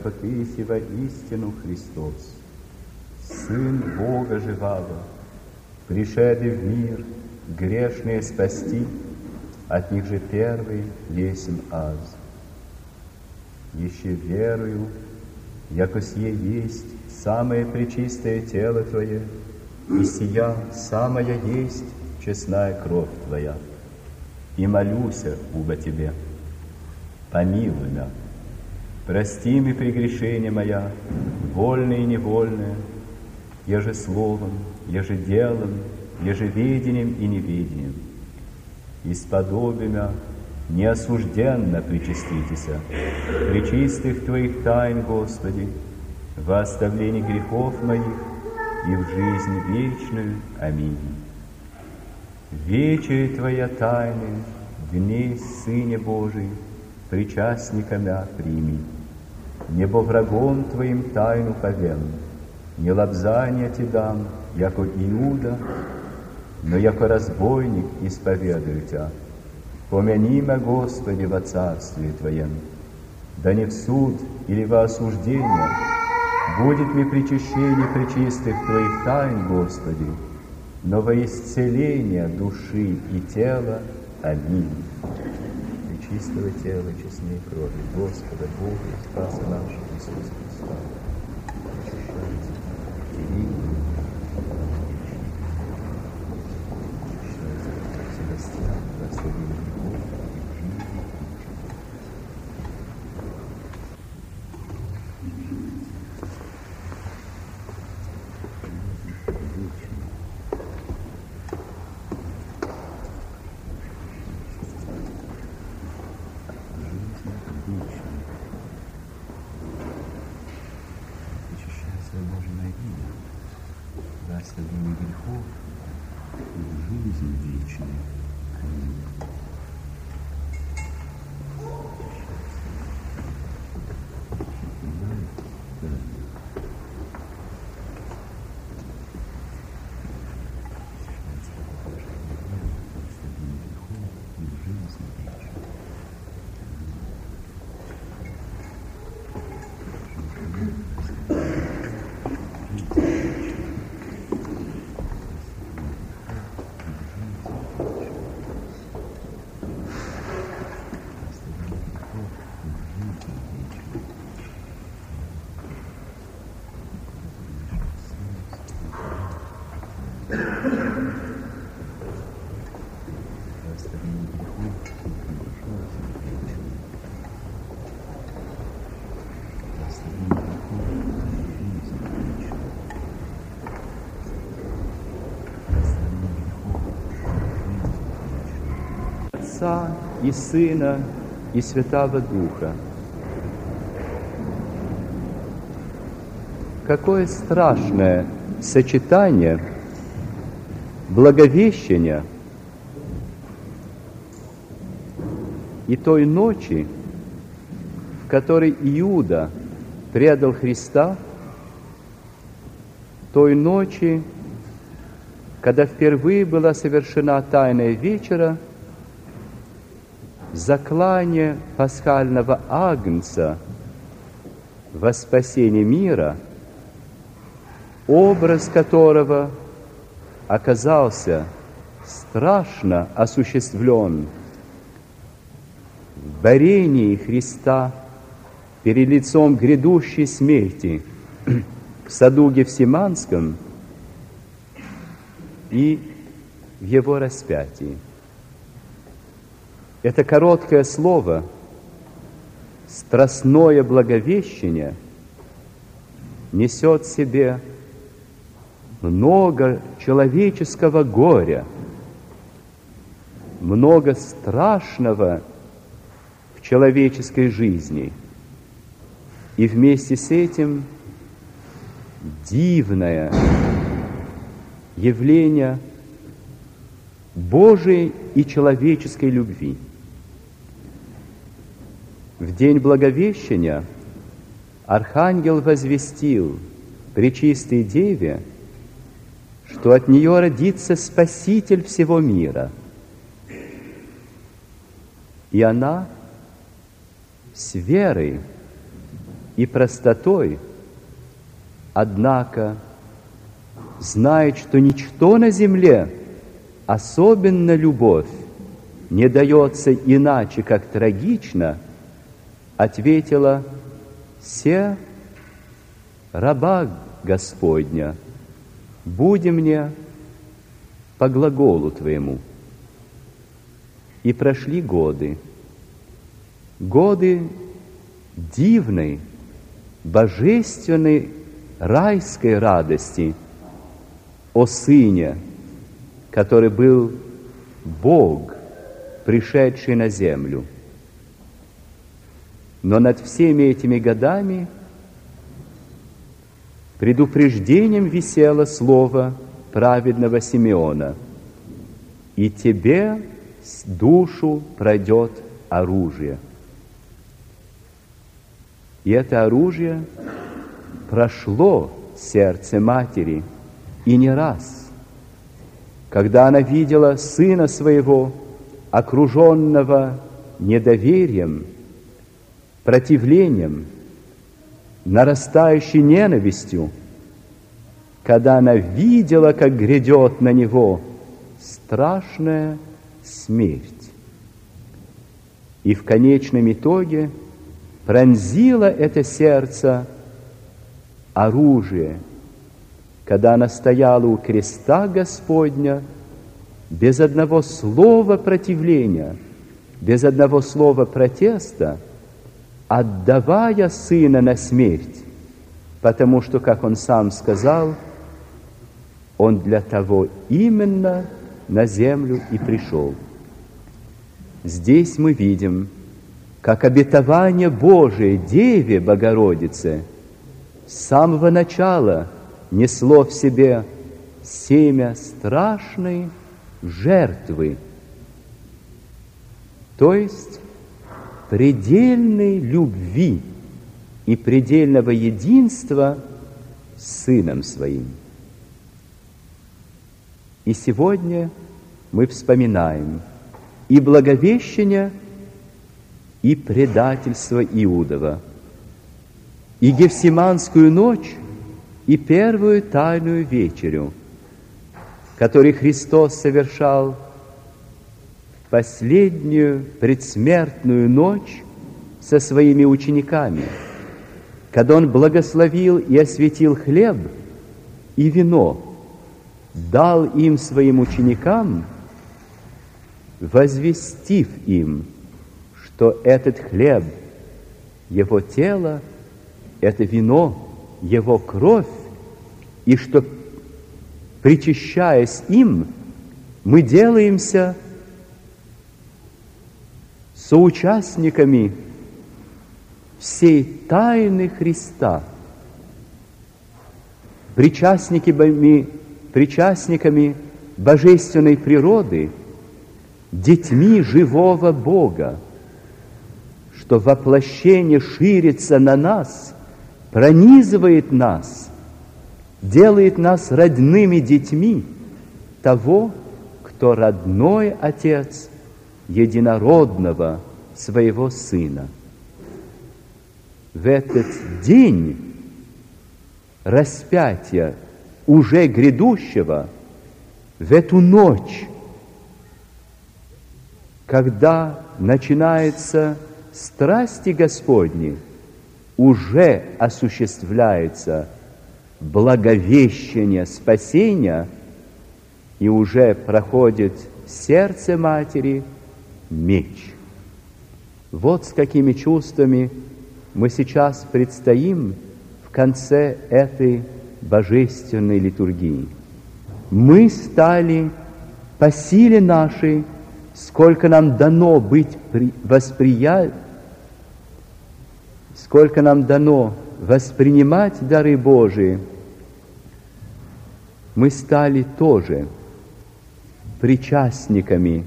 яко Ты еси воистину Христос, Сын Бога живаго, пришедший в мир грешные спасти, от них же первый есмь аз. Еще верую, яко сие есть самое пречистое тело Твое, и сия самая есть честная кровь Твоя. И молюся, убо Тебе, помилуй меня, прости мне прегрешения моя, вольное и невольное, еже словом, еже делом, еже ведением и неведением. Исподоби мя неосужденно причаститеся, пречистых Твоих тайн, Господи, во оставлении грехов моих и в жизнь вечную. Аминь. Вечери Твоя тайны, дней Сыне Божий, причастника мя прими. Небо врагом Твоим тайну повем, не лобзания Ти дам, яко Иуда, но яко разбойник исповедую Тя. Помяни мя, Господи, во Царстве Твоем, да не в суд или во осуждение будет мне причащение пречистых Твоих тайн, Господи, но во исцеление души и тела. Аминь. Пречистого тела, честней крови Господа Бога и Спаса нашего Иисуса Христа, очищайте территорию, очищайте Себастьян, благословение грехов и жизни. Благословение грехов и жизнь вечную. Аминь. Отца и Сына и Святого Духа. Какое страшное сочетание благовещения и той ночи, в которой Иуда предал Христа, той ночи, когда впервые была совершена Тайная Вечера, заклание пасхального Агнца во спасение мира, образ которого оказался страшно осуществлен в борении Христа перед лицом грядущей смерти в саду Гефсиманском и в Его распятии. Это короткое слово «страстное благовещение» несет в себе много человеческого горя, много страшного в человеческой жизни. И вместе с этим дивное явление Божией и человеческой любви. В день Благовещения Архангел возвестил Пречистой Деве, что от нее родится Спаситель всего мира. И она с верой и простотой, однако знает, что ничто на земле, особенно любовь, не дается иначе, как трагично, ответила: «Се раба Господня, буди мне по глаголу Твоему». И прошли годы дивной, божественной, райской радости о Сыне, который был Бог, пришедший на землю. Но над всеми этими годами предупреждением висело слово праведного Симеона: «И тебе душу пройдет оружие». И это оружие прошло сердце матери, и не раз, когда она видела сына своего, окруженного недоверием, противлением, нарастающей ненавистью, когда она видела, как грядет на него страшная смерть. И в конечном итоге пронзило это сердце оружие, когда она стояла у креста Господня без одного слова противления, без одного слова протеста, отдавая сына на смерть, потому что, как он сам сказал, он для того именно на землю и пришел. Здесь мы видим, как обетование Божие Деве Богородице с самого начала несло в себе семя страшной жертвы, то есть предельной любви и предельного единства с Сыном Своим. И сегодня мы вспоминаем и благовещение, и предательство Иудова, и Гефсиманскую ночь, и первую тайную вечерю, которую Христос совершал в последнюю предсмертную ночь со своими учениками, когда Он благословил и осветил хлеб и вино, дал им, своим ученикам, возвестив им, что этот хлеб – Его тело, это вино – Его кровь, и что, причащаясь им, мы делаемся соучастниками всей тайны Христа, причастниками божественной природы, детьми живого Бога, что воплощение ширится на нас, пронизывает нас, делает нас родными детьми того, кто родной Отец единородного своего Сына. В этот день распятия уже грядущего, в эту ночь, когда начинается страсти Господни, уже осуществляется благовещение спасения, и уже проходит в сердце матери меч. Вот с какими чувствами мы сейчас предстоим в конце этой божественной литургии. Мы стали по силе нашей, сколько нам дано быть сколько нам дано воспринимать дары Божии, мы стали тоже причастниками,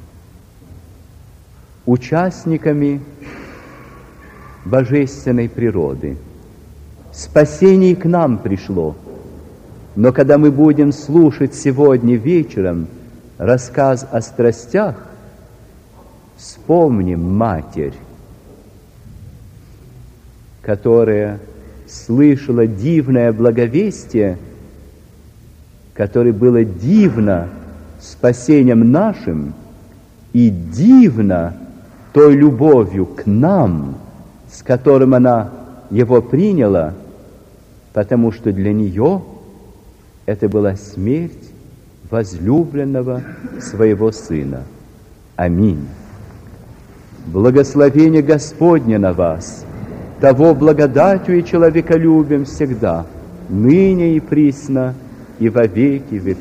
участниками божественной природы. Спасение к нам пришло, но когда мы будем слушать сегодня вечером рассказ о страстях, вспомним Матерь, которая слышала дивное благовестие, которое было дивно спасением нашим и дивно той любовью к нам, с которым она его приняла, потому что для нее это была смерть возлюбленного своего Сына. Аминь. Благословение Господне на вас, того благодатью и человеколюбием всегда, ныне и присно, и во веки веков.